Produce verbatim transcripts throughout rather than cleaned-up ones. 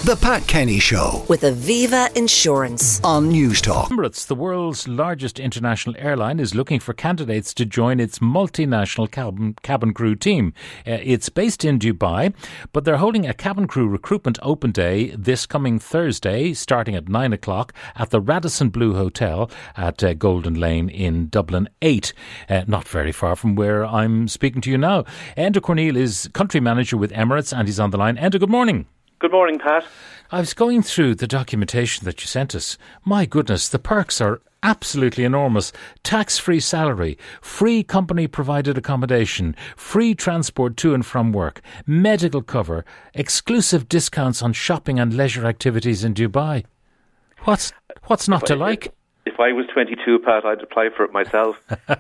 The Pat Kenny Show with Aviva Insurance on News Talk. Emirates, the world's largest international airline, is looking for candidates to join its multinational cabin, cabin crew team. Uh, it's based in Dubai, but they're holding a cabin crew recruitment open day this coming Thursday, starting at nine o'clock at the Radisson Blu Hotel at uh, Golden Lane in Dublin eight, uh, not very far from where I'm speaking to you now. Enda Cornell is country manager with Emirates, and he's on the line. Enda, good morning. Good morning, Pat. I was going through the documentation that you sent us. My goodness, the perks are absolutely enormous. Tax-free salary, free company-provided accommodation, free transport to and from work, medical cover, exclusive discounts on shopping and leisure activities in Dubai. What's what's not if to I, like? If I was twenty-two, Pat, I'd apply for it myself. uh,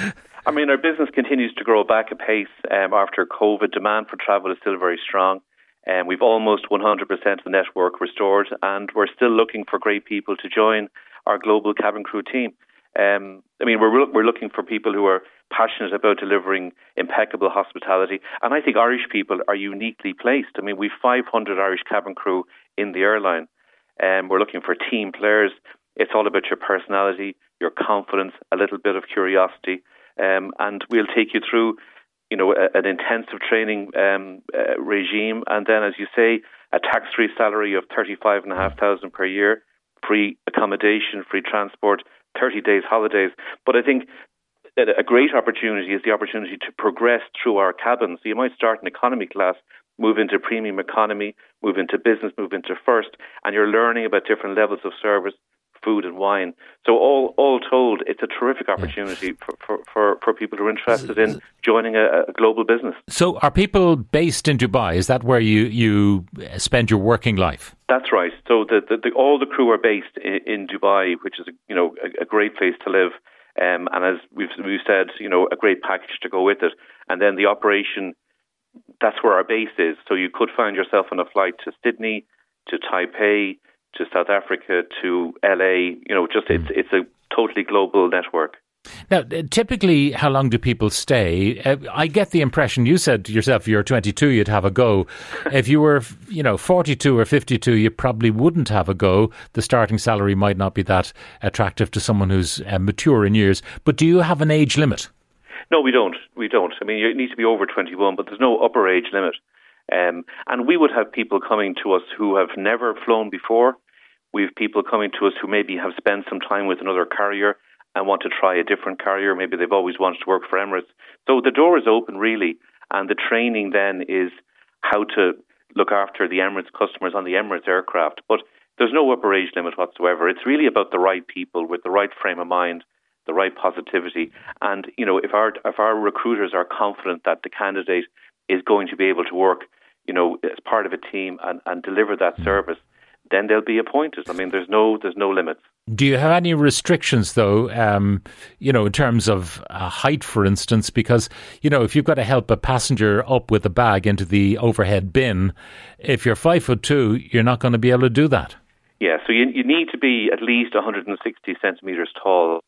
I mean, our business continues to grow back at pace um, after COVID. Demand for travel is still very strong. And um, we've almost one hundred percent of the network restored, and we're still looking for great people to join our global cabin crew team. Um, I mean, we're we're looking for people who are passionate about delivering impeccable hospitality, and I think Irish people are uniquely placed. I mean, we've five hundred Irish cabin crew in the airline, and um, we're looking for team players. It's all about your personality, your confidence, a little bit of curiosity, um, and we'll take you through you know, a, an intensive training um, uh, regime, and then, as you say, a tax-free salary of thirty-five and a half thousand per year, free accommodation, free transport, thirty days holidays. But I think that a great opportunity is the opportunity to progress through our cabins. So you might start in economy class, move into premium economy, move into business, move into first, and you're learning about different levels of service, food and wine. So all all told, it's a terrific opportunity yeah. for, for, for, for people who are interested in joining a, a global business. So are people based in Dubai? Is that where you, you spend your working life? That's right. So the, the, the, all the crew are based in, in Dubai, which is a, you know a, a great place to live. Um, and as we've, we've said, you know, a great package to go with it. And then the operation, that's where our base is. So you could find yourself on a flight to Sydney, to Taipei, to South Africa, to L A, you know, just it's it's a totally global network. Now, typically, how long do people stay? Uh, I get the impression, you said yourself, you're twenty-two, you'd have a go. If you were, you know, forty-two or fifty-two, you probably wouldn't have a go. The starting salary might not be that attractive to someone who's uh, mature in years. But do you have an age limit? No, we don't. We don't. I mean, you need to be over twenty-one, but there's no upper age limit. Um, and we would have people coming to us who have never flown before. We have people coming to us who maybe have spent some time with another carrier and want to try a different carrier. Maybe they've always wanted to work for Emirates. So the door is open, really. And the training then is how to look after the Emirates customers on the Emirates aircraft. But there's no upper age limit whatsoever. It's really about the right people with the right frame of mind, the right positivity. And, you know, if our if our recruiters are confident that the candidate is going to be able to work, you know, as part of a team and, and deliver that service, then they'll be appointed. I mean, there's no there's no limits. Do you have any restrictions, though, um, you know, in terms of uh, height, for instance? Because, you know, if you've got to help a passenger up with a bag into the overhead bin, if you're five foot two, you're not going to be able to do that. Yeah, so you you need to be at least one hundred sixty centimetres tall.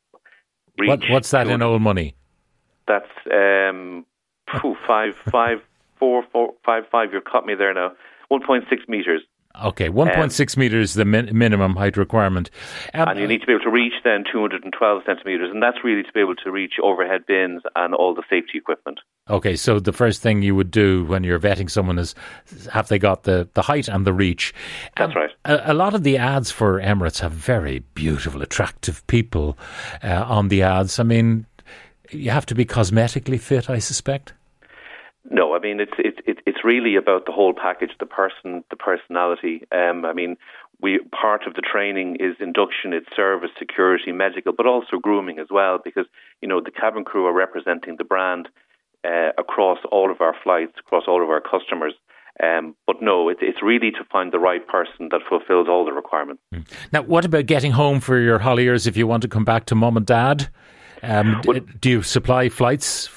What, what's that in old money? That's um, phew, five, five, four, four, five, five. You've caught me there now. one point six metres. Okay, one point six um, metres is the min- minimum height requirement. Um, and you need to be able to reach then two hundred twelve centimetres, and that's really to be able to reach overhead bins and all the safety equipment. Okay, so the first thing you would do when you're vetting someone is, have they got the, the height and the reach? That's um, right. A, a lot of the ads for Emirates have very beautiful, attractive people uh, on the ads. I mean, you have to be cosmetically fit, I suspect? No, I mean, it's it's it's really about the whole package, the person, the personality. Um, I mean, we part of the training is induction, it's service, security, medical, but also grooming as well, because, you know, the cabin crew are representing the brand uh, across all of our flights, across all of our customers. Um, but no, it, it's really to find the right person that fulfills all the requirements. Now, what about getting home for your holidays if you want to come back to mum and dad? Um, well, do you supply flights?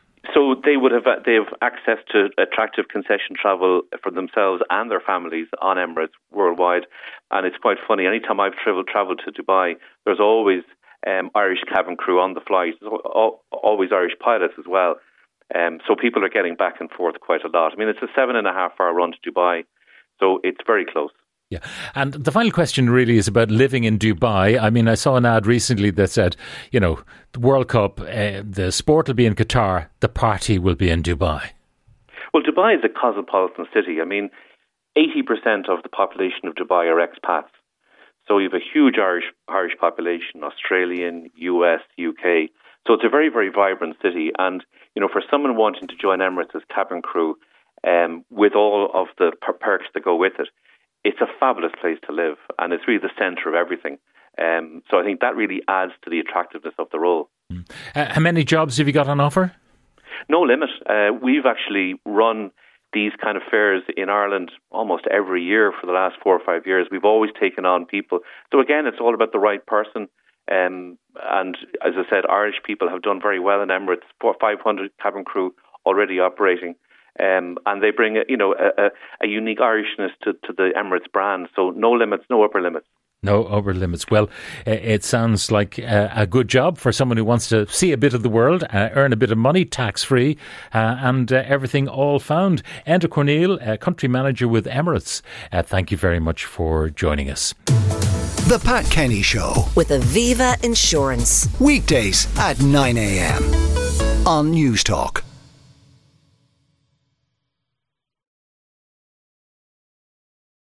So they would have they have access to attractive concession travel for themselves and their families on Emirates worldwide, and it's quite funny. Anytime I've travelled travelled to Dubai, there's always um, Irish cabin crew on the flight, always Irish pilots as well. Um, so people are getting back and forth quite a lot. I mean, it's a seven and a half hour run to Dubai, So it's very close. Yeah. And the final question really is about living in Dubai. I mean, I saw an ad recently that said, you know, the World Cup, uh, the sport will be in Qatar, the party will be in Dubai. Well, Dubai is a cosmopolitan city. I mean, eighty percent of the population of Dubai are expats. So you have a huge Irish Irish population, Australian, U S, U K. So it's a very, very vibrant city. And, you know, for someone wanting to join Emirates as cabin crew, um, with all of the per- perks that go with it, it's a fabulous place to live, and it's really the centre of everything. Um, so I think that really adds to the attractiveness of the role. Mm. Uh, how many jobs have you got on offer? No limit. Uh, we've actually run these kind of fairs in Ireland almost every year for the last four or five years. We've always taken on people. So again, it's all about the right person. Um, and as I said, Irish people have done very well in Emirates. five hundred cabin crew already operating. Um, and they bring, a, you know, a, a, a unique Irishness to, to the Emirates brand. So no limits, no upper limits. No upper limits. Well, uh, it sounds like uh, a good job for someone who wants to see a bit of the world, uh, earn a bit of money, tax-free, uh, and uh, everything all found. Enda Corneal, uh, Country Manager with Emirates, uh, thank you very much for joining us. The Pat Kenny Show. With Aviva Insurance. Weekdays at nine a.m. on News Talk.